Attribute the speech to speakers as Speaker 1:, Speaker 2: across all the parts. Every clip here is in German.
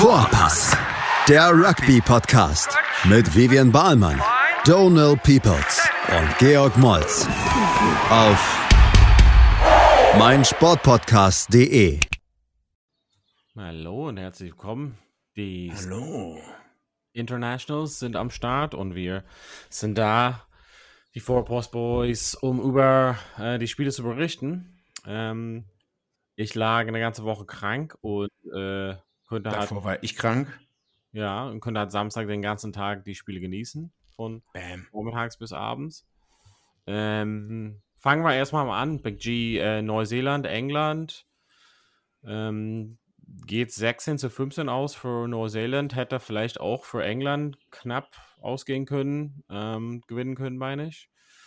Speaker 1: Vorpass, der Rugby-Podcast mit Vivian Bahlmann, Donald Peoples und Georg Moltz auf meinsportpodcast.de.
Speaker 2: Hallo und herzlich willkommen. Die
Speaker 3: Hallo.
Speaker 2: Internationals sind am Start und wir sind da, die Vorpost Boys, um über die Spiele zu berichten. Ich lag eine ganze Woche krank und konnte
Speaker 3: Davor war ich krank.
Speaker 2: halt Samstag den ganzen Tag die Spiele genießen, von vormittags bis abends. Fangen wir erstmal mal an. Big G, Neuseeland, England. Geht 16-15 aus für Neuseeland, hätte vielleicht auch für England knapp ausgehen können, gewinnen können, meine ich.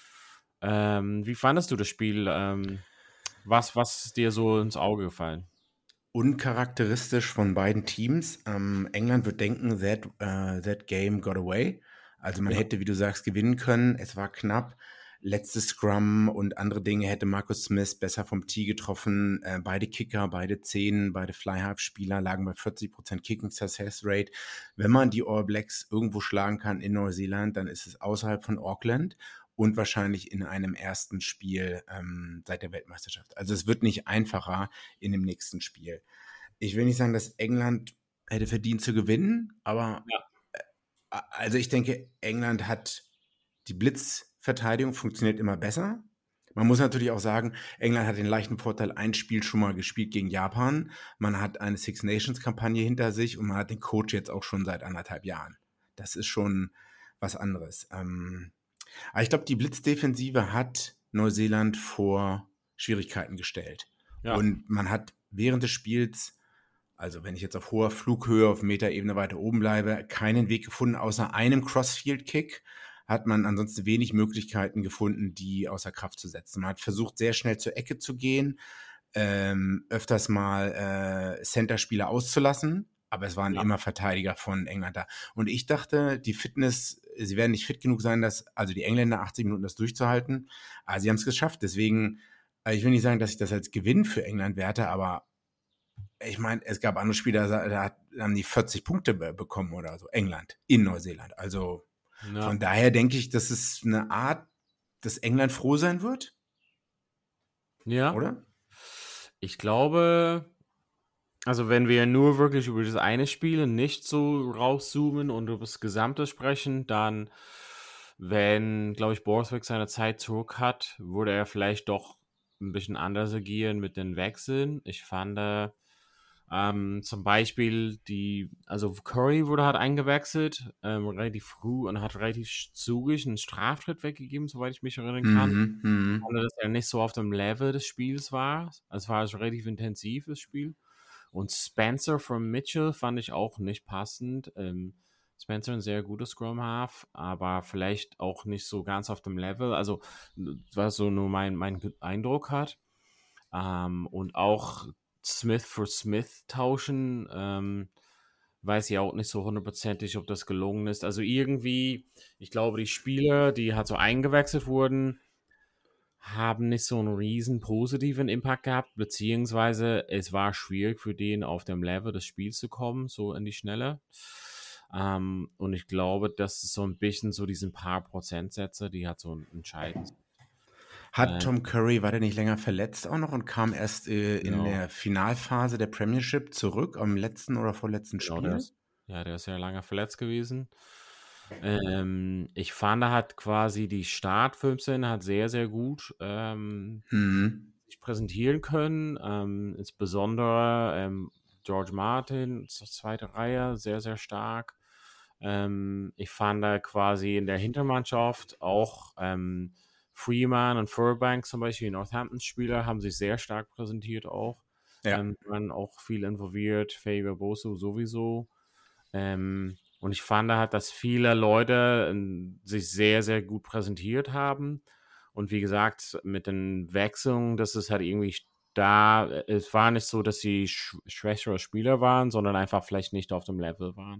Speaker 2: Wie fandest du das Spiel? Was ist dir so ins Auge gefallen?
Speaker 3: Uncharakteristisch von beiden Teams. England wird denken, that game got away. Also man hätte, wie du sagst, gewinnen können. Es war knapp. Letztes Scrum und andere Dinge hätte Marcus Smith besser vom Tee getroffen. Beide Kicker, beide Zehnen, beide Fly-Half-Spieler lagen bei 40% Kicking Success Rate. Wenn man die All Blacks irgendwo schlagen kann in Neuseeland, dann ist es außerhalb von Auckland und wahrscheinlich in einem ersten Spiel seit der Weltmeisterschaft. Also es wird nicht einfacher in dem nächsten Spiel. Ich will nicht sagen, dass England hätte verdient zu gewinnen, aber also ich denke, England hat die Blitzverteidigung funktioniert immer besser. Man muss natürlich auch sagen, England hat den leichten Vorteil, ein Spiel schon mal gespielt gegen Japan. Man hat eine Six Nations-Kampagne hinter sich und man hat den Coach jetzt auch schon seit 1,5 Jahren. Das ist schon was anderes. Aber ich glaube, die Blitzdefensive hat Neuseeland vor Schwierigkeiten gestellt.
Speaker 2: Ja.
Speaker 3: Und man hat während des Spiels, also wenn ich jetzt auf hoher Flughöhe, auf Metaebene weiter oben bleibe, keinen Weg gefunden, außer einem Crossfield-Kick hat man ansonsten wenig Möglichkeiten gefunden, die außer Kraft zu setzen. Man hat versucht, sehr schnell zur Ecke zu gehen, öfters mal Center-Spieler auszulassen, aber es waren immer Verteidiger von England da. Und ich dachte, die Fitness, sie werden nicht fit genug sein, also die Engländer 80 Minuten das durchzuhalten, aber sie haben es geschafft. Deswegen, ich will nicht sagen, dass ich das als Gewinn für England werte, aber ich meine, es gab andere Spieler, da haben die 40 Punkte bekommen oder so, England in Neuseeland. Also von daher denke ich, das ist eine Art, dass England froh sein wird.
Speaker 2: Ja.
Speaker 3: Oder?
Speaker 2: Ich glaube, also wenn wir nur wirklich über das eine Spiel nicht so rauszoomen und über das Gesamte sprechen, dann, wenn, glaube ich, Borthwick seine Zeit zurück hat, würde er vielleicht doch ein bisschen anders agieren mit den Wechseln. Ich fand zum Beispiel also Curry wurde halt eingewechselt, relativ früh und hat relativ zügig einen Straftritt weggegeben, soweit ich mich erinnern kann. Ich fand, dass er nicht so auf dem Level des Spiels war. Es war also relativ intensives Spiel. Und Spencer von Mitchell fand ich auch nicht passend. Spencer ein sehr guter Scrum-Half, aber vielleicht auch nicht so ganz auf dem Level. Also, was so nur mein Eindruck hat. Und auch Smith für Smith tauschen, weiß ich auch nicht so hundertprozentig, ob das gelungen ist. Also irgendwie, ich glaube, die Spieler, die halt so eingewechselt wurden, haben nicht so einen riesen positiven Impact gehabt, beziehungsweise es war schwierig für den auf dem Level des Spiels zu kommen, so in die Schnelle. Und ich glaube, das ist so ein bisschen so diesen paar Prozentsätze, die halt so entscheidend sind.
Speaker 3: Hat Tom Curry, war der nicht länger verletzt auch noch und kam erst in der Finalphase der Premiership zurück am letzten oder vorletzten Spiel?
Speaker 2: Der ist ja lange verletzt gewesen. Ich fand, er hat quasi die Start 15 hat sehr, sehr gut sich präsentieren können. Insbesondere George Martin, zweite Reihe, sehr, sehr stark. Ich fand da quasi in der Hintermannschaft auch Freeman und Furbank zum Beispiel, die Northampton-Spieler, haben sich sehr stark präsentiert auch.
Speaker 3: Ja.
Speaker 2: Waren auch viel involviert, Faber Bosu sowieso. Und ich fand halt, dass viele Leute sich sehr, sehr gut präsentiert haben. Und wie gesagt, mit den Wechseln, das ist halt irgendwie da, es war nicht so, dass sie schwächere Spieler waren, sondern einfach vielleicht nicht auf dem Level waren.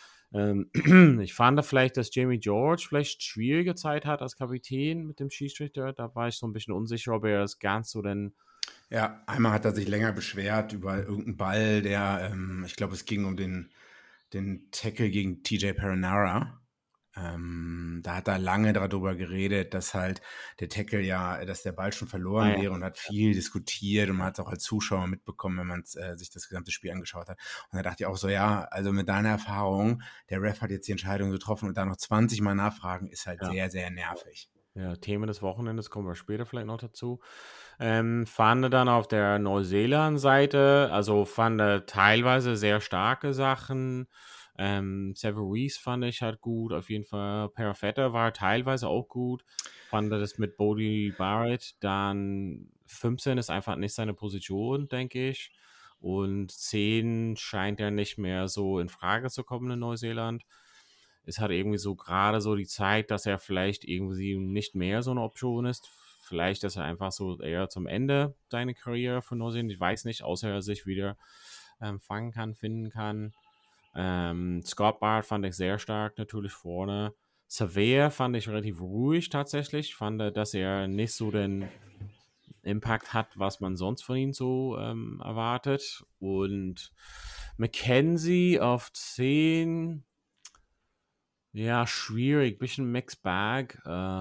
Speaker 2: Ich fand vielleicht, dass Jamie George vielleicht schwierige Zeit hat als Kapitän mit dem Schiedsrichter. Da war ich so ein bisschen unsicher, ob er das ganz so denn
Speaker 3: Ja, einmal hat er sich länger beschwert über irgendeinen Ball, ich glaube, es ging um den Tackle gegen TJ Perenara. Da hat er lange darüber geredet, dass halt der Tackle dass der Ball schon verloren
Speaker 2: Ja.
Speaker 3: wäre, und hat viel diskutiert, und man hat es auch als Zuschauer mitbekommen, wenn man sich das gesamte Spiel angeschaut hat. Und da dachte ich auch so, ja, also mit deiner Erfahrung, der Ref hat jetzt die Entscheidung getroffen und da noch 20 Mal nachfragen, ist halt sehr, sehr nervig.
Speaker 2: Ja, Themen des Wochenendes kommen wir später vielleicht noch dazu. Fand dann auf der Neuseeland-Seite, also fand teilweise sehr starke Sachen. Severies fand ich halt gut, auf jeden Fall. Perafetta war teilweise auch gut. Fand das mit Bodie Barrett. Dann 15 ist einfach nicht seine Position, denke ich. Und 10 scheint ja nicht mehr so in Frage zu kommen in Neuseeland. Es hat irgendwie so gerade so die Zeit, dass er vielleicht irgendwie nicht mehr so eine Option ist. Vielleicht, dass er einfach so eher zum Ende seine Karriere von Neuseeland, ich weiß nicht, außer er sich wieder fangen kann, finden kann. Scott Barrett fand ich sehr stark natürlich vorne. Savea fand ich relativ ruhig tatsächlich. Fand, dass er nicht so den Impact hat, was man sonst von ihm so erwartet. Und McKenzie auf 10, ja, schwierig, bisschen Mixed Bag.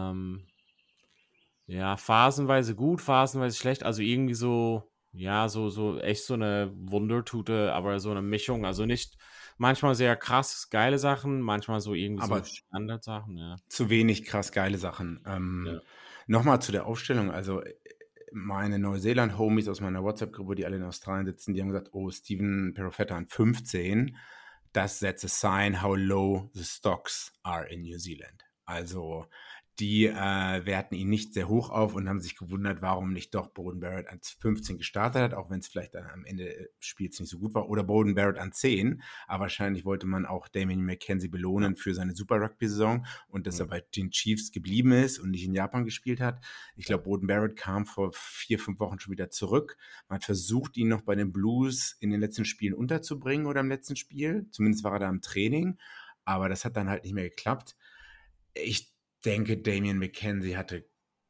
Speaker 2: Ja, phasenweise gut, phasenweise schlecht. Also irgendwie so, ja, so echt so eine Wundertute, aber so eine Mischung. Also nicht manchmal sehr krass geile Sachen, manchmal so irgendwie so
Speaker 3: Aber
Speaker 2: Standardsachen, ja.
Speaker 3: zu wenig krass geile Sachen.
Speaker 2: Ja.
Speaker 3: Nochmal zu der Aufstellung. Also meine Neuseeland-Homies aus meiner WhatsApp-Gruppe, die alle in Australien sitzen, die haben gesagt, oh, Stephen Perofeta an 15, das sets a sign how low the stocks are in New Zealand. Also die werten ihn nicht sehr hoch auf und haben sich gewundert, warum nicht doch Beauden Barrett an 15 gestartet hat, auch wenn es vielleicht dann am Ende des Spiels nicht so gut war, oder Beauden Barrett an 10. Aber wahrscheinlich wollte man auch Damien McKenzie belohnen für seine Super-Rugby-Saison und dass er bei den Chiefs geblieben ist und nicht in Japan gespielt hat. Ich glaube, Beauden Barrett kam vor 4-5 Wochen schon wieder zurück. Man hat versucht, ihn noch bei den Blues in den letzten Spielen unterzubringen oder im letzten Spiel. Zumindest war er da im Training, aber das hat dann halt nicht mehr geklappt. Ich denke, Damien McKenzie hatte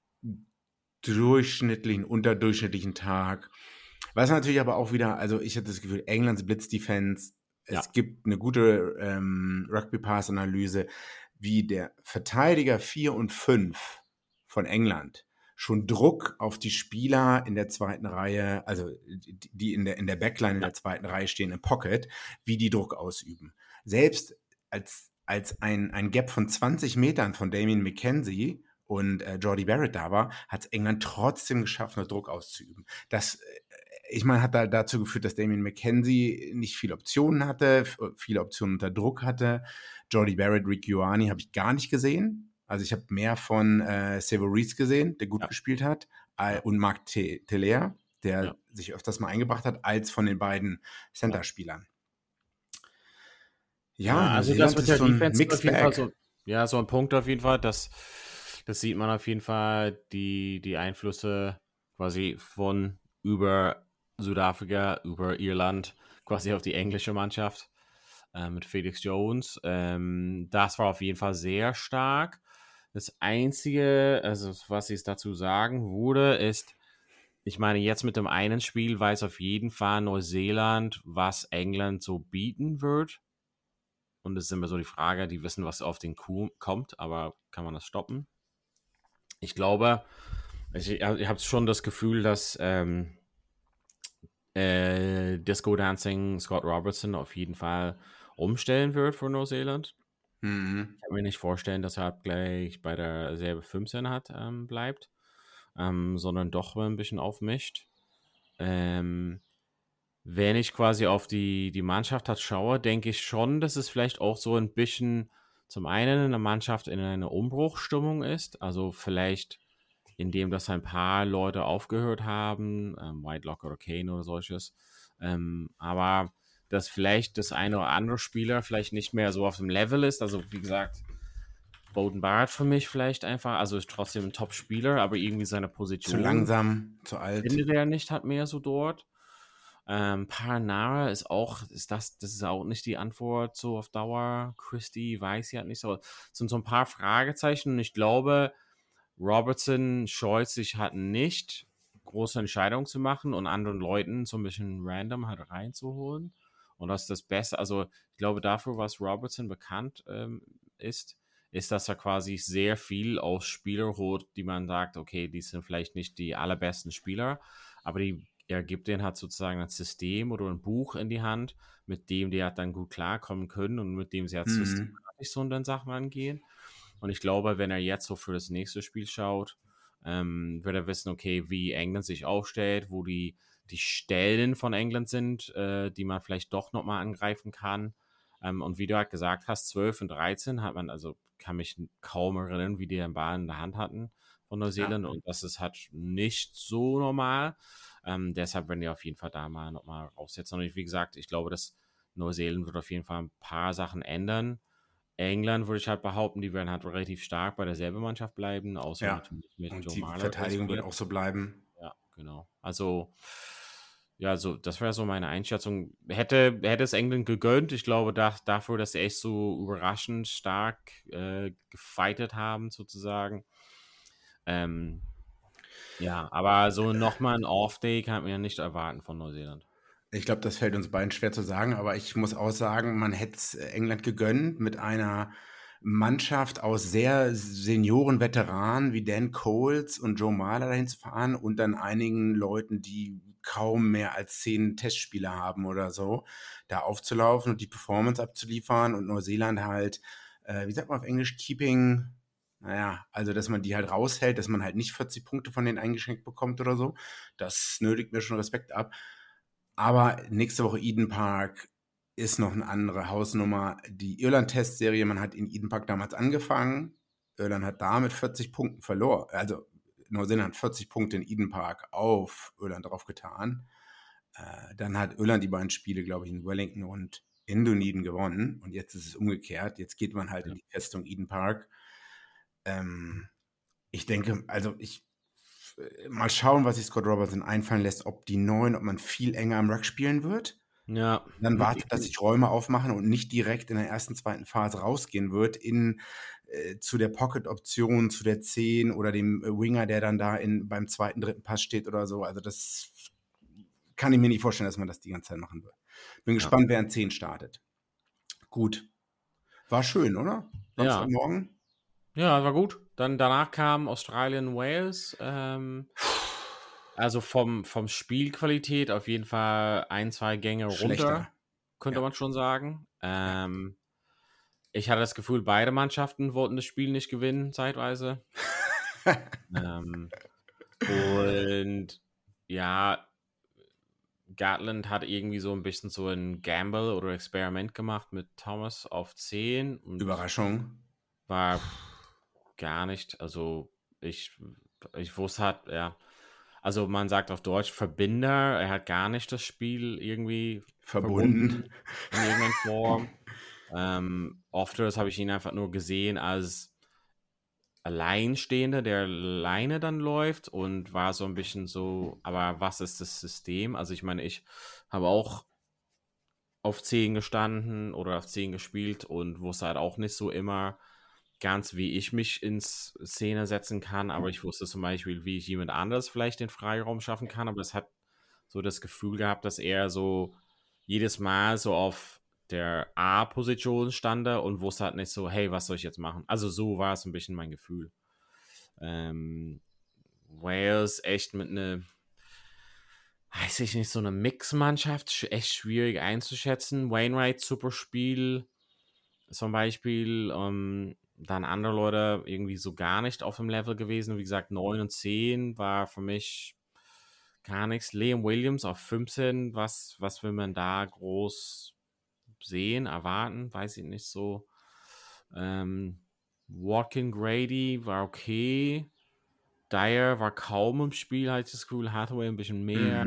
Speaker 3: unterdurchschnittlichen Tag. Was natürlich aber auch wieder, also ich hatte das Gefühl, Englands Blitzdefense, es gibt eine gute Rugby-Pass-Analyse, wie der Verteidiger 4 und 5 von England schon Druck auf die Spieler in der zweiten Reihe, also die in der Backline in der zweiten Reihe stehen im Pocket, wie die Druck ausüben. Selbst als ein Gap von 20 Metern von Damien McKenzie und Jordie Barrett da war, hat England trotzdem geschafft, noch Druck auszuüben. Das, ich meine, hat dazu geführt, dass Damien McKenzie nicht viele Optionen hatte, viele Optionen unter Druck hatte. Jordie Barrett, Rick Ioane habe ich gar nicht gesehen. Also ich habe mehr von Severies gesehen, der gut gespielt hat, und Mark Teller, der sich öfters mal eingebracht hat, als von den beiden Center-Spielern.
Speaker 2: Ja, also das mit der
Speaker 3: so ein
Speaker 2: Defense auf jeden Fall
Speaker 3: Mixed
Speaker 2: so, ja, so ein Punkt auf jeden Fall, das sieht man auf jeden Fall, die Einflüsse quasi von über Südafrika, über Irland, quasi auf die englische Mannschaft mit Felix Jones. Das war auf jeden Fall sehr stark. Das Einzige, also was ich dazu sagen würde, ist, ich meine, jetzt mit dem einen Spiel weiß auf jeden Fall Neuseeland, was England so bieten wird. Und es ist immer so die Frage, die wissen, was auf den Kuh kommt, aber kann man das stoppen? Ich glaube, ich habe schon das Gefühl, dass Disco Dancing Scott Robertson auf jeden Fall umstellen wird für Neuseeland.
Speaker 3: Mhm.
Speaker 2: Ich kann mir nicht vorstellen, dass er gleich bei derselbe 15 hat, bleibt, sondern doch ein bisschen aufmischt. Wenn ich quasi auf die Mannschaft hat schaue, denke ich schon, dass es vielleicht auch so ein bisschen zum einen in der Mannschaft in einer Umbruchstimmung ist. Also vielleicht indem das ein paar Leute aufgehört haben, Whitelock oder Kane oder solches. Aber dass vielleicht das eine oder andere Spieler vielleicht nicht mehr so auf dem Level ist. Also wie gesagt, Beauden Barrett für mich vielleicht einfach, also ist trotzdem ein Top-Spieler, aber irgendwie seine Position
Speaker 3: zu langsam, zu alt.
Speaker 2: findet er nicht, hat mehr so dort. Paranara ist das ist auch nicht die Antwort so auf Dauer. Christie weiß ja nicht so. Es sind so ein paar Fragezeichen und ich glaube, Robertson scheut sich halt nicht, große Entscheidungen zu machen und anderen Leuten so ein bisschen random halt reinzuholen. Und das ist das Beste. Also ich glaube, dafür, was Robertson bekannt ist, dass er quasi sehr viel aus Spieler holt, die man sagt, okay, die sind vielleicht nicht die allerbesten Spieler, aber er gibt denen halt sozusagen ein System oder ein Buch in die Hand, mit dem die halt dann gut klarkommen können und mit dem sie halt systematisch so an den Sachen angehen. Und ich glaube, wenn er jetzt so für das nächste Spiel schaut, wird er wissen, okay, wie England sich aufstellt, wo die Stellen von England sind, die man vielleicht doch nochmal angreifen kann. Und wie du halt gesagt hast, 12 und 13 hat man, also kann mich kaum erinnern, wie die den Ball in der Hand hatten von Neuseeland. Ja. Und das ist halt nicht so normal. Deshalb werden die auf jeden Fall da mal nochmal aufsetzen. Und wie gesagt, ich glaube, dass Neuseeland wird auf jeden Fall ein paar Sachen ändern. England würde ich halt behaupten, die werden halt relativ stark bei derselben Mannschaft bleiben, außer natürlich mit
Speaker 3: und
Speaker 2: Joe
Speaker 3: die
Speaker 2: Marler,
Speaker 3: Verteidigung wird auch so bleiben.
Speaker 2: Ja, genau. Also, ja, so, das wäre so meine Einschätzung. Hätte es England gegönnt, ich glaube, dafür, dass sie echt so überraschend stark gefightet haben, sozusagen. Ja, aber so nochmal ein Off-Day kann man ja nicht erwarten von Neuseeland.
Speaker 3: Ich glaube, das fällt uns beiden schwer zu sagen, aber ich muss auch sagen, man hätte es England gegönnt mit einer Mannschaft aus sehr Senioren-Veteranen wie Dan Coles und Joe Marler dahin zu fahren und dann einigen Leuten, die kaum mehr als 10 Testspiele haben oder so, da aufzulaufen und die Performance abzuliefern und Neuseeland halt, wie sagt man auf Englisch, keeping, naja, also dass man die halt raushält, dass man halt nicht 40 Punkte von denen eingeschenkt bekommt oder so. Das nötigt mir schon Respekt ab. Aber nächste Woche Eden Park ist noch eine andere Hausnummer. Die Irland-Testserie, man hat in Eden Park damals angefangen. Irland hat da mit 40 Punkten verloren. Also Neuseeland hat 40 Punkte in Eden Park auf Irland draufgetan. Dann hat Irland die beiden Spiele, glaube ich, in Wellington und in Dunedin gewonnen. Und jetzt ist es umgekehrt. Jetzt geht man halt in die Festung Eden Park. Ich denke, also mal schauen, was sich Scott Robertson einfallen lässt, ob man viel enger am Ruck spielen wird.
Speaker 2: Ja.
Speaker 3: Dann wartet, dass sich Räume aufmachen und nicht direkt in der ersten, zweiten Phase rausgehen wird zu der Pocket-Option, zu der 10 oder dem Winger, der dann da beim zweiten, dritten Pass steht oder so. Also das kann ich mir nicht vorstellen, dass man das die ganze Zeit machen wird. Bin gespannt, wer an 10 startet. Gut. War schön, oder? Samstagmorgen?
Speaker 2: Ja, war gut. Dann danach kam Australien, Wales. Also vom Spielqualität auf jeden Fall 1-2 Gänge runter, könnte man schon sagen. Ich hatte das Gefühl, beide Mannschaften wollten das Spiel nicht gewinnen, zeitweise. Und ja, Gatland hat irgendwie so ein bisschen so ein Gamble oder Experiment gemacht mit Thomas auf 10. Und
Speaker 3: Überraschung.
Speaker 2: War gar nicht, also ich wusste halt, ja, also man sagt auf Deutsch Verbinder, er hat gar nicht das Spiel irgendwie verbunden in irgendeiner Form. Oft habe ich ihn einfach nur gesehen als Alleinstehender, der alleine dann läuft und war so ein bisschen so, aber was ist das System? Also ich meine, ich habe auch auf 10 gestanden oder auf 10 gespielt und wusste halt auch nicht so immer ganz, wie ich mich ins Szene setzen kann, aber ich wusste zum Beispiel, wie ich jemand anderes vielleicht den Freiraum schaffen kann, aber es hat so das Gefühl gehabt, dass er so jedes Mal so auf der A-Position stand und wusste halt nicht so, hey, was soll ich jetzt machen? Also so war es ein bisschen mein Gefühl. Wales echt mit einer, weiß ich nicht, so eine Mix-Mannschaft, echt schwierig einzuschätzen. Wainwright, super Spiel zum Beispiel, dann andere Leute irgendwie so gar nicht auf dem Level gewesen. Wie gesagt, 9 und 10 war für mich gar nichts. Liam Williams auf 15, was will man da groß sehen, erwarten? Weiß ich nicht so. Watkin Grady war okay. Dyer war kaum im Spiel, hatte ich das Gefühl. Hathaway ein bisschen mehr.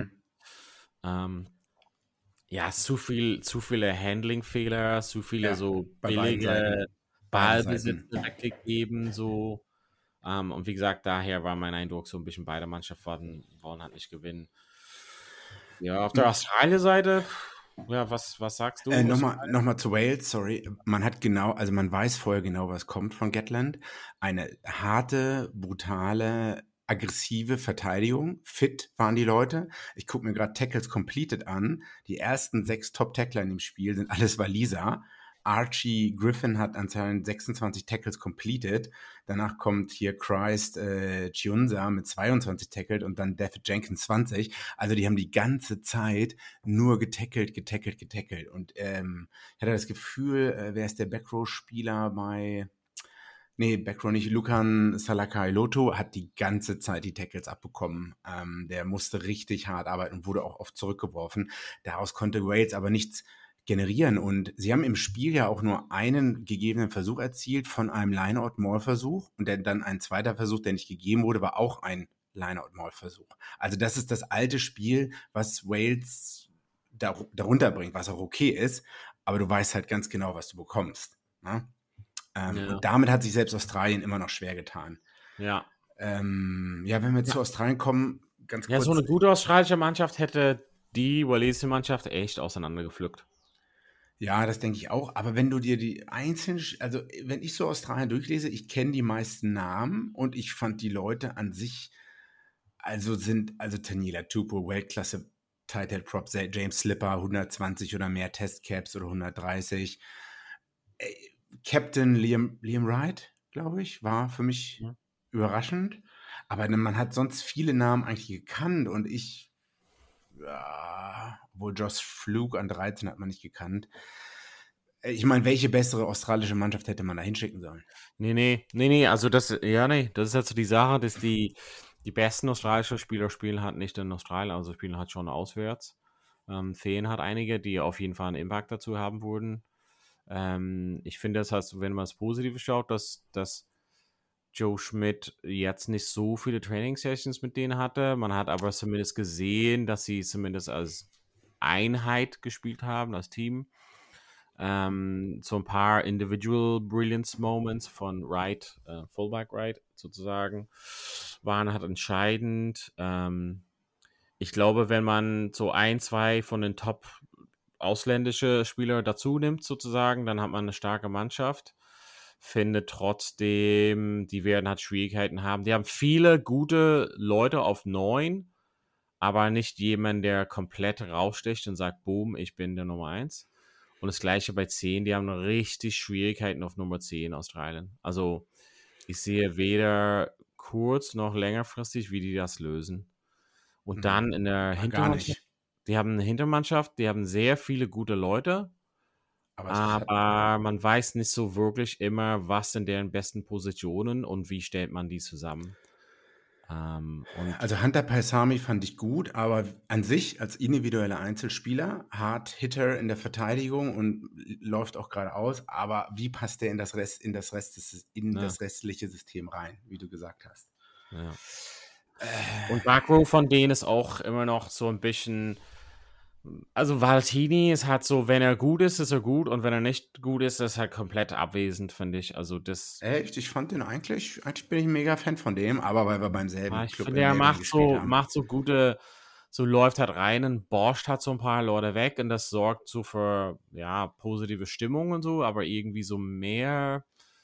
Speaker 2: Ja, zu viele Handling-Fehler, zu viele so billige Ballbesitz weggegeben, so. Und wie gesagt, daher war mein Eindruck so ein bisschen, beide Mannschaften wollen halt nicht gewinnen. Ja, auf der Australien-Seite, ja, was sagst du?
Speaker 3: Nochmal zu Wales, sorry. Man weiß vorher genau, was kommt von Gatland. Eine harte, brutale aggressive Verteidigung, fit waren die Leute. Ich gucke mir gerade Tackles Completed an. Die ersten 6 Top-Tackler in dem Spiel sind alles Waliser. Archie Griffin hat anscheinend 26 Tackles completed. Danach kommt hier Christ Chiunza mit 22 Tackles und dann David Jenkins 20. Also die haben die ganze Zeit nur getackelt. Und ich hatte das Gefühl, wer ist der Backrow-Spieler bei... Nee, Backrow nicht. Lukan Salakaia-Loto hat die ganze Zeit die Tackles abbekommen. Der musste richtig hart arbeiten und wurde auch oft zurückgeworfen. Daraus konnte Wales aber nichts generieren. Und sie haben im Spiel ja auch nur einen gegebenen Versuch erzielt von einem Line-Out-Maul-Versuch. Und dann ein zweiter Versuch, der nicht gegeben wurde, war auch ein Line-Out-Maul-Versuch. Also das ist das alte Spiel, was Wales darunter bringt, was auch okay ist. Aber du weißt halt ganz genau, was du bekommst. Ne? Und damit hat sich selbst Australien immer noch schwer getan.
Speaker 2: Ja.
Speaker 3: Wenn wir zu Australien kommen, ganz kurz.
Speaker 2: Ja, so eine gute australische Mannschaft hätte die walisische Mannschaft echt auseinandergepflückt.
Speaker 3: Ja, das denke ich auch. Aber wenn du dir die einzelnen, also wenn ich so Australien durchlese, ich kenne die meisten Namen und ich fand die Leute an sich, also Taniela Tupou, Weltklasse Tight Head Prop, James Slipper, 120 oder mehr Testcaps oder 130. Captain Liam Wright, glaube ich, war für mich überraschend. Aber man hat sonst viele Namen eigentlich gekannt und obwohl Josh Fluke an 13 hat man nicht gekannt. Ich meine, welche bessere australische Mannschaft hätte man da hinschicken sollen?
Speaker 2: Nee, also das ist jetzt so die Sache, dass die besten australischen Spieler spielen halt nicht in Australien, also spielen halt schon auswärts. Fehlen halt einige, die auf jeden Fall einen Impact dazu haben würden. Ich finde, das heißt, wenn man das Positive schaut, dass Joe Schmidt jetzt nicht so viele Training-Sessions mit denen hatte. Man hat aber zumindest gesehen, dass sie zumindest als Einheit gespielt haben, als Team. So ein paar Individual Brilliance Moments von Wright, Fullback Wright sozusagen, waren halt entscheidend. Ich glaube, wenn man so 1-2 von den Top ausländische Spieler dazu nimmt sozusagen, dann hat man eine starke Mannschaft. Finde trotzdem, die werden halt Schwierigkeiten haben. Die haben viele gute Leute auf 9, aber nicht jemand, der komplett raussticht und sagt, boom, ich bin der Nummer 1. Und das gleiche bei 10, die haben richtig Schwierigkeiten auf Nummer 10 Australien. Also ich sehe weder kurz- noch längerfristig, wie die das lösen. Und dann in der Hintermannschaft, die haben eine Hintermannschaft, die haben sehr viele gute Leute, aber man weiß nicht so wirklich immer, was sind deren besten Positionen und wie stellt man die zusammen.
Speaker 3: Also Hunter Paisami fand ich gut, aber an sich als individueller Einzelspieler, Hard Hitter in der Verteidigung und läuft auch geradeaus, aber wie passt der in das restliche System rein, wie du gesagt hast?
Speaker 2: Ja. Und Backrow von denen ist auch immer noch so ein bisschen, also Valtini ist halt so, wenn er gut ist er gut und wenn er nicht gut ist er halt komplett abwesend, finde ich. Also das.
Speaker 3: Echt? Ich fand den eigentlich bin ich ein mega Fan von dem, aber weil wir beim selben
Speaker 2: Club finde, er macht so gute, so läuft halt rein und borscht halt so ein paar Leute weg und das sorgt so für, positive Stimmung und so, aber irgendwie so mehr,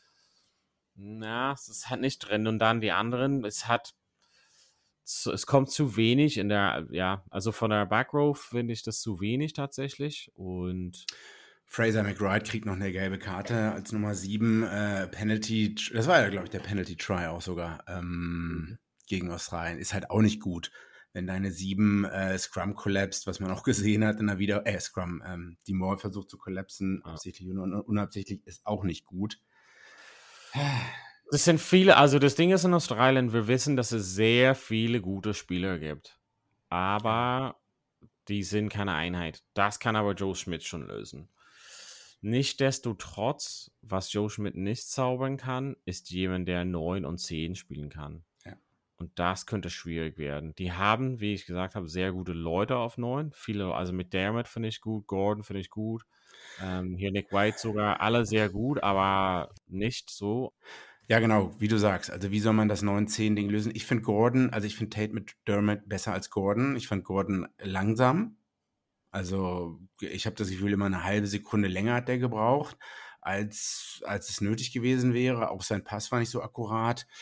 Speaker 2: es ist halt nicht drin und dann die anderen, es kommt zu wenig in der, also von der Backrow finde ich das zu wenig tatsächlich und
Speaker 3: Fraser McBride kriegt noch eine gelbe Karte als Nummer 7, Penalty, das war ja, glaube ich, der Penalty-Try auch sogar, gegen Australien, ist halt auch nicht gut, wenn deine 7 Scrum collapsed, was man auch gesehen hat in der Scrum, die Maul versucht zu kollapsen, absichtlich und unabsichtlich, ist auch nicht gut.
Speaker 2: Das sind viele, also das Ding ist in Australien, wir wissen, dass es sehr viele gute Spieler gibt, aber die sind keine Einheit. Das kann aber Joe Schmidt schon lösen. Nichtsdestotrotz, was Joe Schmidt nicht zaubern kann, ist jemand, der 9 und 10 spielen kann.
Speaker 3: Ja.
Speaker 2: Und das könnte schwierig werden. Die haben, wie ich gesagt habe, sehr gute Leute auf 9. Viele, also mit Dermott finde ich gut, Gordon finde ich gut. Hier Nick White sogar, alle sehr gut, aber nicht so.
Speaker 3: Ja, genau, wie du sagst. Also wie soll man das 9-10-Ding lösen? Ich finde Tate mit Dermott besser als Gordon. Ich fand Gordon langsam. Also ich habe das Gefühl, immer eine halbe Sekunde länger hat der gebraucht, als es nötig gewesen wäre. Auch sein Pass war nicht so akkurat.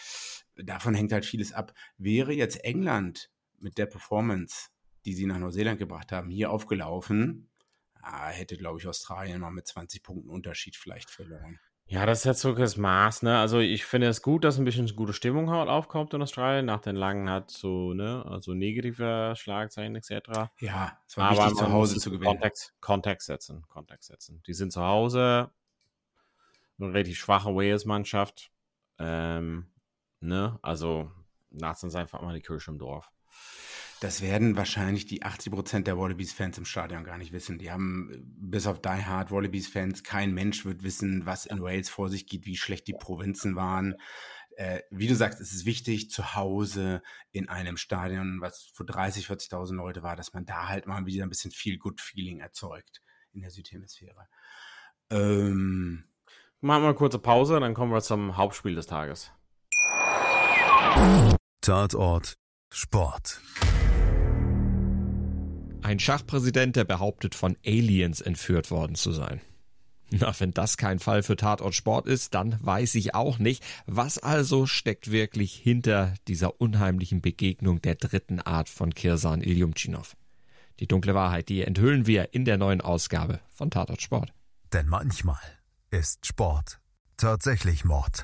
Speaker 3: davon hängt halt vieles ab. Wäre jetzt England mit der Performance, die sie nach Neuseeland gebracht haben, hier aufgelaufen, hätte, glaube ich, Australien mal mit 20 Punkten Unterschied vielleicht verloren.
Speaker 2: Ja, das ist jetzt so das Maß, ne? Also ich finde es gut, dass ein bisschen gute Stimmung halt aufkommt in Australien, nach den langen halt so, ne, also negative Schlagzeilen etc.
Speaker 3: Ja, es war wichtig, zu Hause zu gewinnen.
Speaker 2: Kontext setzen. Die sind zu Hause, eine relativ schwache Wales-Mannschaft, ne? Also lasst uns einfach mal die Kirche im Dorf.
Speaker 3: Das werden wahrscheinlich die 80% der Wallabies-Fans im Stadion gar nicht wissen. Die haben, bis auf Die Hard Wallabies-Fans, kein Mensch wird wissen, was in Wales vor sich geht, wie schlecht die Provinzen waren. Wie du sagst, es ist wichtig, zu Hause in einem Stadion, was für 30.000, 40.000 Leute war, dass man da halt mal wieder ein bisschen Feel-Good-Feeling erzeugt in der Südhemisphäre.
Speaker 2: Machen wir eine kurze Pause, dann kommen wir zum Hauptspiel des Tages.
Speaker 1: Tatort Sport.
Speaker 4: Ein Schachpräsident, der behauptet, von Aliens entführt worden zu sein. Na, wenn das kein Fall für Tatort Sport ist, dann weiß ich auch nicht. Was also steckt wirklich hinter dieser unheimlichen Begegnung der dritten Art von Kirsan Iljumtschinov? Die dunkle Wahrheit, die enthüllen wir in der neuen Ausgabe von Tatort Sport.
Speaker 1: Denn manchmal ist Sport tatsächlich Mord.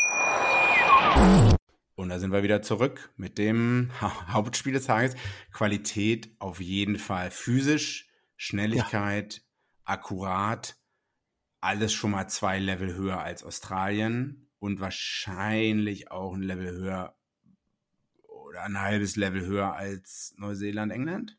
Speaker 3: Und da sind wir wieder zurück mit dem Hauptspiel des Tages. Qualität auf jeden Fall. Physisch, Schnelligkeit, akkurat. Alles schon mal 2 Level höher als Australien. Und wahrscheinlich auch ein Level höher oder ein halbes Level höher als Neuseeland, England.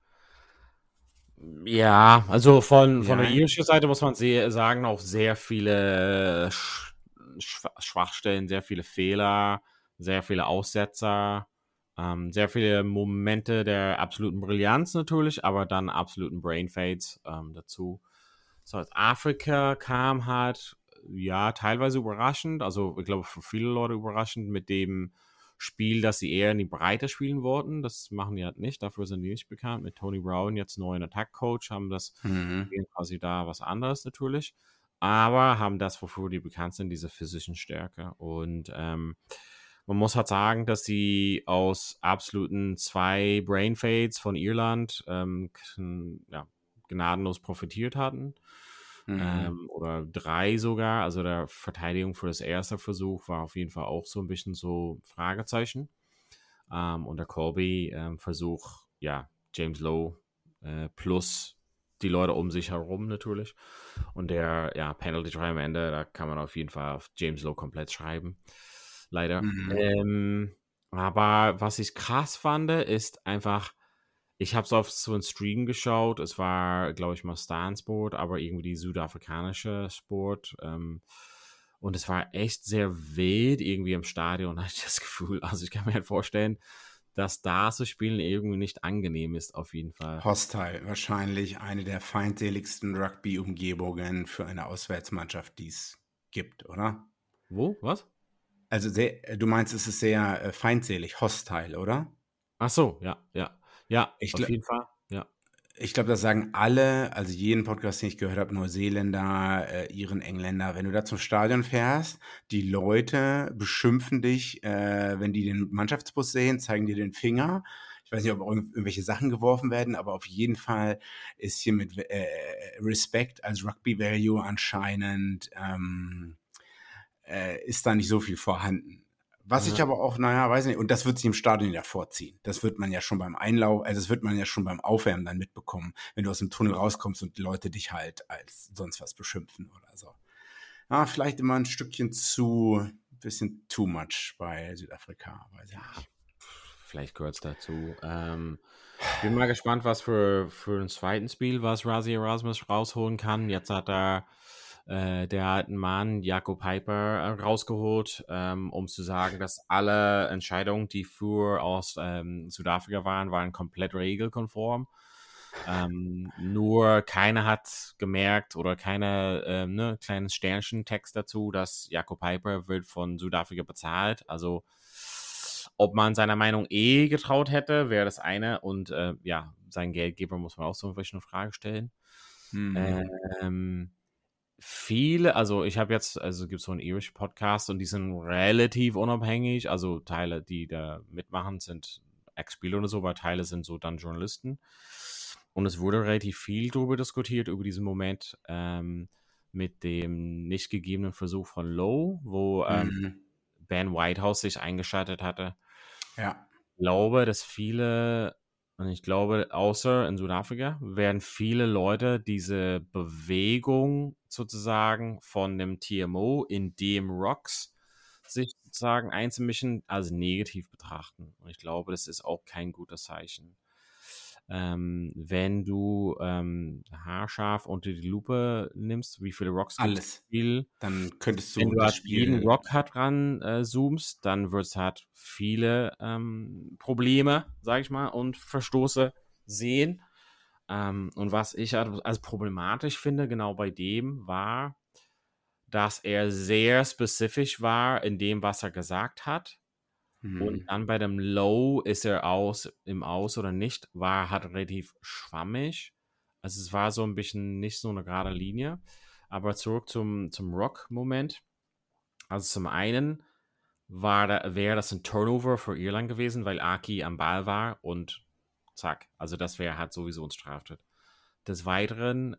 Speaker 2: Ja, also von der irischen Seite muss man sagen, auch sehr viele Schwachstellen, sehr viele Fehler, sehr viele Aussetzer, sehr viele Momente der absoluten Brillanz natürlich, aber dann absoluten Brainfades dazu. So, als Afrika kam halt, ja, teilweise überraschend, also ich glaube für viele Leute überraschend mit dem Spiel, dass sie eher in die Breite spielen wollten. Das machen die halt nicht, dafür sind die nicht bekannt. Mit Tony Brown, jetzt neuen Attack-Coach, haben das quasi da was anderes natürlich, aber haben das, wofür die bekannt sind, diese physischen Stärke. Und man muss halt sagen, dass sie aus absoluten 2 Brainfades von Irland gnadenlos profitiert hatten. Oder 3 sogar. Also der Verteidigung für das erste Versuch war auf jeden Fall auch so ein bisschen so Fragezeichen. Und der Colby-Versuch, James Lowe plus die Leute um sich herum natürlich. Und der Penalty Try am Ende, da kann man auf jeden Fall auf James Lowe komplett schreiben. Leider. Aber was ich krass fand, ist einfach, ich habe es auf so einen Stream geschaut. Es war, glaube ich, mal Stan-Sport, aber irgendwie die südafrikanische Sport. Und es war echt sehr wild irgendwie im Stadion, hatte ich das Gefühl. Also ich kann mir halt vorstellen, dass da zu spielen irgendwie nicht angenehm ist, auf jeden Fall.
Speaker 3: Hostile, wahrscheinlich eine der feindseligsten Rugby-Umgebungen für eine Auswärtsmannschaft, die es gibt, oder?
Speaker 2: Wo? Was?
Speaker 3: Also du meinst, es ist sehr feindselig, hostile, oder?
Speaker 2: Ach so, ja. Auf jeden Fall, ja.
Speaker 3: Ich glaube, das sagen alle, also jeden Podcast, den ich gehört habe, Neuseeländer, Iren, Engländer, wenn du da zum Stadion fährst, die Leute beschimpfen dich, wenn die den Mannschaftsbus sehen, zeigen dir den Finger. Ich weiß nicht, ob irgendwelche Sachen geworfen werden, aber auf jeden Fall ist hier mit Respekt als Rugby-Value anscheinend ist da nicht so viel vorhanden. Was ich aber auch, weiß nicht, und das wird sich im Stadion ja vorziehen. Das wird man ja schon beim Einlauf, also das wird man ja schon beim Aufwärmen dann mitbekommen, wenn du aus dem Tunnel rauskommst und die Leute dich halt als sonst was beschimpfen oder so. Ja, vielleicht immer ein Stückchen bisschen too much bei Südafrika, weiß ich nicht.
Speaker 2: Vielleicht gehört es dazu. Bin mal gespannt, was für den zweiten Spiel, was Rassie Erasmus rausholen kann. Jetzt hat er der alten Mann Jaco Piper rausgeholt, um zu sagen, dass alle Entscheidungen, die aus Südafrika waren komplett regelkonform. Nur keiner hat gemerkt oder keine kleines Sternchen-Text dazu, dass Jaco Piper wird von Südafrika bezahlt. Also ob man seiner Meinung getraut hätte, wäre das eine. Und seinen Geldgeber muss man auch so eine Frage stellen. viele, also ich habe jetzt, also gibt so einen Irish Podcast und die sind relativ unabhängig, also Teile, die da mitmachen, sind Ex-Spieler oder so, aber Teile sind so dann Journalisten. Und es wurde relativ viel darüber diskutiert, über diesen Moment mit dem nicht gegebenen Versuch von Lowe, wo Ben Whitehouse sich eingeschaltet hatte.
Speaker 3: Ja.
Speaker 2: Ich glaube, dass viele, und ich glaube, außer in Südafrika, werden viele Leute diese Bewegung sozusagen von dem TMO in dem Rocks sich sozusagen einzumischen, als negativ betrachten. Und ich glaube, das ist auch kein gutes Zeichen. Wenn du haarscharf unter die Lupe nimmst, wie viele Rocks gibt es
Speaker 3: Alles.
Speaker 2: im Spiel,
Speaker 3: Dann könntest
Speaker 2: wenn
Speaker 3: du
Speaker 2: du
Speaker 3: das
Speaker 2: halt jeden
Speaker 3: Spiel.
Speaker 2: Rock halt ran zoomst, dann wird es halt viele Probleme, sag ich mal, und Verstoße sehen. Und was ich halt als problematisch finde, genau bei dem, war, dass er sehr spezifisch war in dem, was er gesagt hat. Und dann bei dem Low ist er im Aus oder nicht, war halt relativ schwammig. Also es war so ein bisschen nicht so eine gerade Linie. Aber zurück zum Rock-Moment. Also zum einen wäre das ein Turnover für Irland gewesen, weil Aki am Ball war und zack. Also das wäre halt sowieso ein Straftat. Des Weiteren,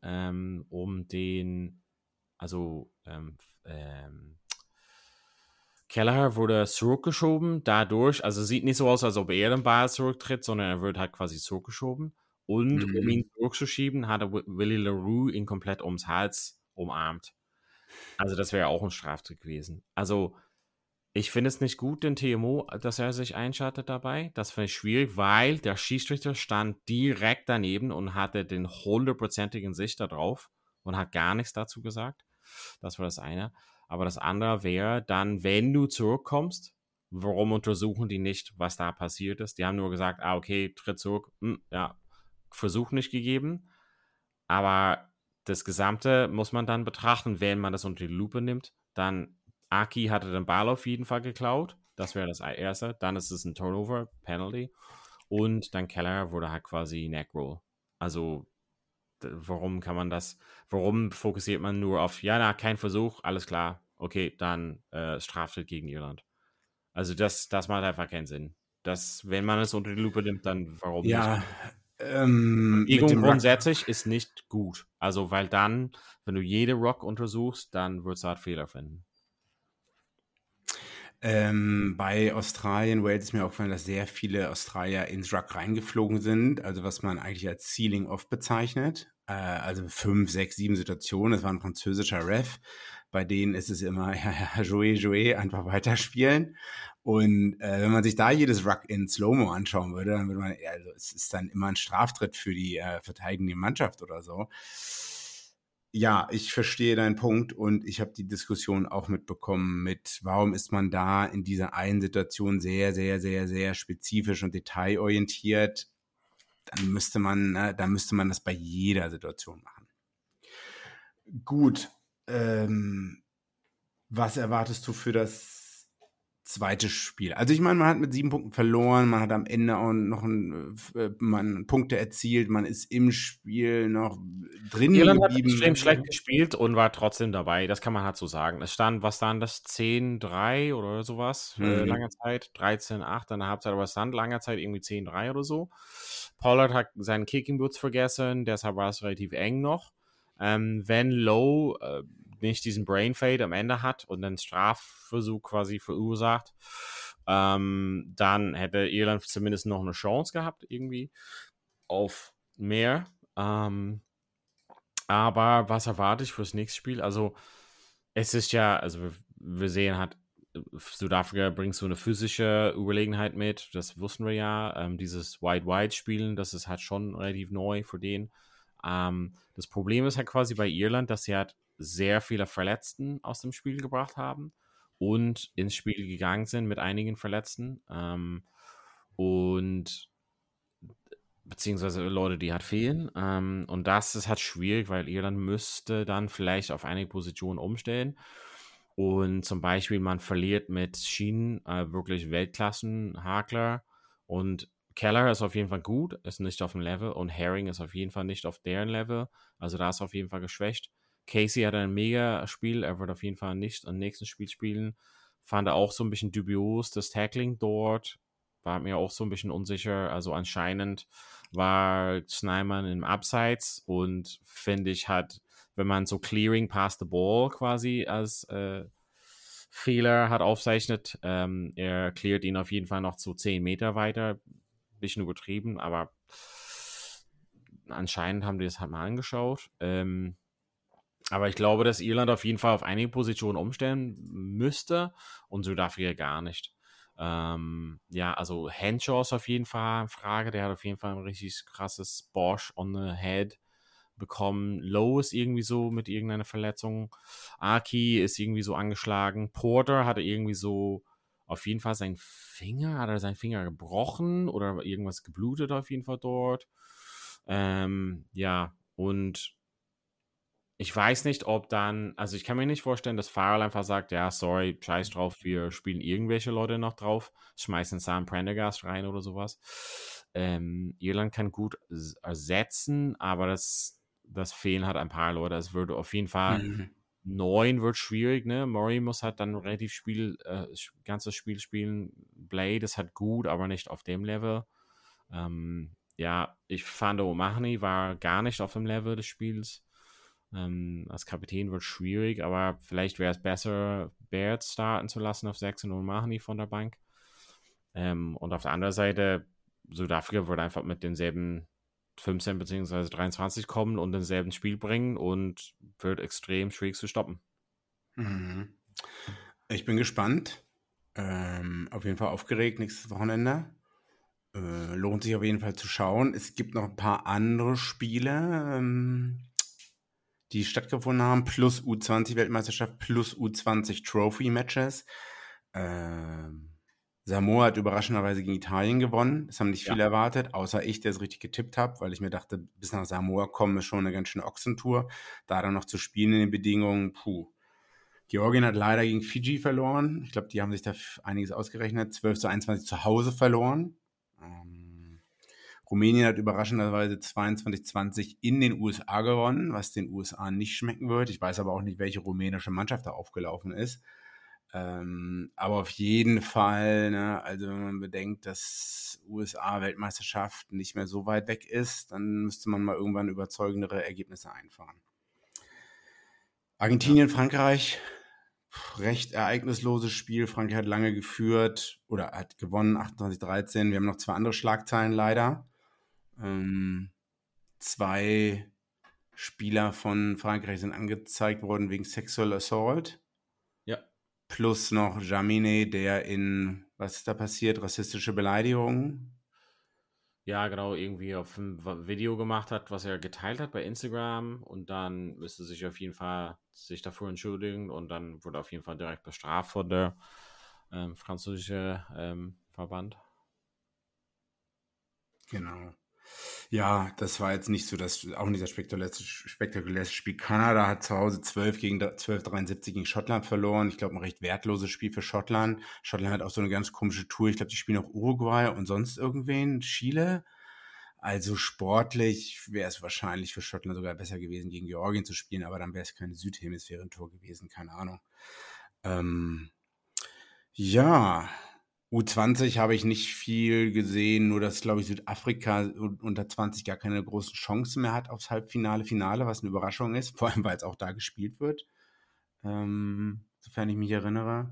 Speaker 2: Kelleher wurde zurückgeschoben, dadurch, also sieht nicht so aus, als ob er den Ball zurücktritt, sondern er wird halt quasi zurückgeschoben. Und um ihn zurückzuschieben, hatte Willie LaRue ihn komplett ums Hals umarmt. Also das wäre auch ein Straftritt gewesen. Also ich finde es nicht gut, den TMO, dass er sich einschaltet dabei. Das finde ich schwierig, weil der Schiedsrichter stand direkt daneben und hatte den 100%igen Sicht da drauf und hat gar nichts dazu gesagt. Das war das eine. Aber das andere wäre dann, wenn du zurückkommst, warum untersuchen die nicht, was da passiert ist? Die haben nur gesagt, okay, tritt zurück. Ja, Versuch nicht gegeben. Aber das Gesamte muss man dann betrachten, wenn man das unter die Lupe nimmt. Dann Aki hatte den Ball auf jeden Fall geklaut. Das wäre das erste. Dann ist es ein Turnover, Penalty. Und dann Keller wurde halt quasi Neckroll. Also warum fokussiert man nur auf, kein Versuch, alles klar, okay, dann Straftat gegen Irland. Also das macht einfach keinen Sinn. Wenn man es unter die Lupe nimmt, dann warum nicht? Bewegung grundsätzlich ist nicht gut. Also, weil dann, wenn du jede Rock untersuchst, dann würdest du halt Fehler finden.
Speaker 3: Bei Australien, Wales ist mir aufgefallen, dass sehr viele Australier ins Ruck reingeflogen sind, also was man eigentlich als Sealing Off bezeichnet. Also 5, 6, 7 Situationen. Das war ein französischer Ref. Bei denen ist es immer, jouer, einfach weiterspielen. Und wenn man sich da jedes Ruck in Slow-Mo anschauen würde, dann würde man, also es ist dann immer ein Straftritt für die verteidigende Mannschaft oder so. Ja, ich verstehe deinen Punkt und ich habe die Diskussion auch mitbekommen warum ist man da in dieser einen Situation sehr, sehr, sehr, sehr spezifisch und detailorientiert. Dann müsste man das bei jeder Situation machen. Gut, was erwartest du für das zweite Spiel? Also ich meine, man hat mit 7 Punkten verloren, man hat am Ende auch noch Punkte erzielt, man ist im Spiel noch drin
Speaker 2: Irland
Speaker 3: geblieben.
Speaker 2: Hat extrem schlecht gespielt und war trotzdem dabei, das kann man halt so sagen. Es stand, was stand das, 10-3 oder sowas, lange Zeit, 13-8 an der Halbzeit, aber es stand lange Zeit irgendwie 10-3 oder so. Pollard hat seinen Kicking Boots vergessen, deshalb war es relativ eng noch. Wenn Lowe nicht diesen Brain Fade am Ende hat und einen Strafversuch quasi verursacht, dann hätte Irland zumindest noch eine Chance gehabt, irgendwie auf mehr. Aber was erwarte ich fürs nächste Spiel? Also, es ist ja, also wir sehen halt, Südafrika bringt so eine physische Überlegenheit mit, das wussten wir ja. Dieses Wide-Wide-Spielen, das ist halt schon relativ neu für den. Das Problem ist halt quasi bei Irland, dass sie halt sehr viele Verletzten aus dem Spiel gebracht haben und ins Spiel gegangen sind mit einigen Verletzten. Und beziehungsweise Leute, die halt fehlen. Und das ist halt schwierig, weil Irland müsste dann vielleicht auf einige Positionen umstellen. Und zum Beispiel, man verliert mit Sheen wirklich Weltklassen-Hakler und Keller ist auf jeden Fall gut, ist nicht auf dem Level und Herring ist auf jeden Fall nicht auf deren Level. Also da ist auf jeden Fall geschwächt. Casey hat ein mega Spiel, er wird auf jeden Fall nicht am nächsten Spiel spielen. Fand er auch so ein bisschen dubios, das Tackling dort. War mir auch so ein bisschen unsicher. Also anscheinend war Snyman im Abseits und finde ich wenn man so Clearing past the ball quasi als Fehler hat aufzeichnet, er cleart ihn auf jeden Fall noch zu 10 Meter weiter. Bisschen übertrieben, aber anscheinend haben die das halt mal angeschaut. Aber ich glaube, dass Irland auf jeden Fall auf einige Positionen umstellen müsste und Südafrika gar nicht. Also Henshaw ist auf jeden Fall eine Frage. Der hat auf jeden Fall ein richtig krasses Bosch on the head bekommen. Lowe ist irgendwie so mit irgendeiner Verletzung. Aki ist irgendwie so angeschlagen. Porter hatte irgendwie so auf jeden Fall hat er seinen Finger gebrochen oder irgendwas geblutet auf jeden Fall dort. Und ich weiß nicht, ob dann, also ich kann mir nicht vorstellen, dass Farrell einfach sagt, ja, sorry, scheiß drauf, wir spielen irgendwelche Leute noch drauf, schmeißen Sam Prendergast rein oder sowas. Irland kann gut ersetzen, aber das fehlen halt ein paar Leute. Es würde auf jeden Fall 9 wird schwierig, ne? Murray muss halt dann relativ ganzes Spiel spielen. Blade ist halt gut, aber nicht auf dem Level. Ich fand, O'Mahony war gar nicht auf dem Level des Spiels. Als Kapitän wird schwierig, aber vielleicht wäre es besser, Baird starten zu lassen auf 6 und O'Mahony von der Bank. Und auf der anderen Seite, Südafrika wird einfach mit denselben 15 bzw. 23 kommen und denselben Spiel bringen und wird extrem schwierig zu stoppen.
Speaker 3: Ich bin gespannt. Auf jeden Fall aufgeregt nächstes Wochenende. Lohnt sich auf jeden Fall zu schauen. Es gibt noch ein paar andere Spiele, die stattgefunden haben, plus U20-Weltmeisterschaft, plus U20-Trophy-Matches. Samoa hat überraschenderweise gegen Italien gewonnen. Das haben nicht viele erwartet, außer ich, der es richtig getippt habe, weil ich mir dachte, bis nach Samoa kommen ist schon eine ganz schöne Ochsentour. Da dann noch zu spielen in den Bedingungen, Georgien hat leider gegen Fiji verloren. Ich glaube, die haben sich da einiges ausgerechnet. 12-21 zu Hause verloren. Rumänien hat überraschenderweise 22-20 in den USA gewonnen, was den USA nicht schmecken wird. Ich weiß aber auch nicht, welche rumänische Mannschaft da aufgelaufen ist. Aber auf jeden Fall, ne, also wenn man bedenkt, dass USA-Weltmeisterschaft nicht mehr so weit weg ist, dann müsste man mal irgendwann überzeugendere Ergebnisse einfahren. Argentinien, Frankreich, recht ereignisloses Spiel. Frankreich hat lange geführt oder hat gewonnen, 28-13. Wir haben noch 2 andere Schlagzeilen leider. 2 Spieler von Frankreich sind angezeigt worden wegen Sexual Assault.
Speaker 2: Ja.
Speaker 3: Plus noch Jamine, der was ist da passiert? Rassistische Beleidigungen.
Speaker 2: Ja, genau, irgendwie auf ein Video gemacht hat, was er geteilt hat bei Instagram und dann müsste sich auf jeden Fall dafür entschuldigen und dann wurde auf jeden Fall direkt bestraft von der französische Verband.
Speaker 3: Genau. Ja, das war jetzt nicht so auch nicht das spektakulärste Spiel. Kanada hat zu Hause 12-73 gegen Schottland verloren. Ich glaube, ein recht wertloses Spiel für Schottland. Schottland hat auch so eine ganz komische Tour. Ich glaube, die spielen auch Uruguay und sonst irgendwen. Chile. Also sportlich wäre es wahrscheinlich für Schottland sogar besser gewesen, gegen Georgien zu spielen, aber dann wäre es keine Südhemisphären-Tour gewesen. Keine Ahnung. U20 habe ich nicht viel gesehen, nur dass, glaube ich, Südafrika unter 20 gar keine großen Chancen mehr hat aufs Finale, was eine Überraschung ist, vor allem, weil es auch da gespielt wird, sofern ich mich erinnere.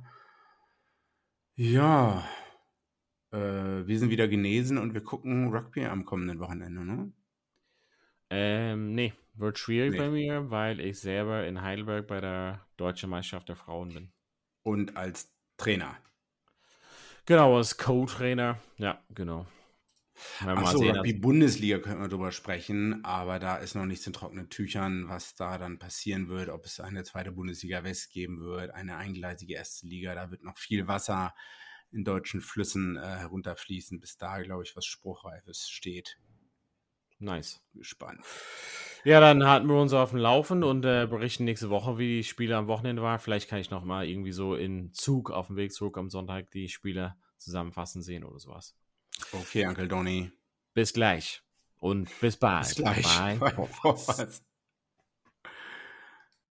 Speaker 3: Ja, wir sind wieder genesen und wir gucken Rugby am kommenden Wochenende, ne?
Speaker 2: Nee, wird schwierig bei mir, weil ich selber in Heidelberg bei der Deutschen Meisterschaft der Frauen bin.
Speaker 3: Und als Trainer.
Speaker 2: Genau, als Co-Trainer. Ja, genau.
Speaker 3: Achso, Rugby-Bundesliga könnten wir drüber sprechen, aber da ist noch nichts in trockenen Tüchern, was da dann passieren wird, ob es eine zweite Bundesliga West geben wird, eine eingleisige erste Liga, da wird noch viel Wasser in deutschen Flüssen herunterfließen, bis da, glaube ich, was Spruchreifes steht.
Speaker 2: Nice.
Speaker 3: Gespannt.
Speaker 2: Ja, dann halten wir uns auf dem Laufen und berichten nächste Woche, wie die Spiele am Wochenende waren. Vielleicht kann ich noch mal irgendwie so auf dem Weg zurück am Sonntag die Spiele zusammenfassen sehen oder sowas.
Speaker 3: Okay, Uncle Donny.
Speaker 2: Bis gleich und bis bald.
Speaker 3: Bis gleich.
Speaker 2: Bye.
Speaker 3: Bye.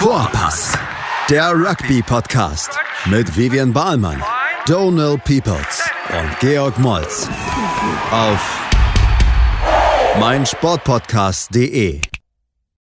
Speaker 1: Vorpass, der Rugby-Podcast mit Vivian Bahlmann, Donald Peoples und Georg Moltz auf meinsportpodcast.de.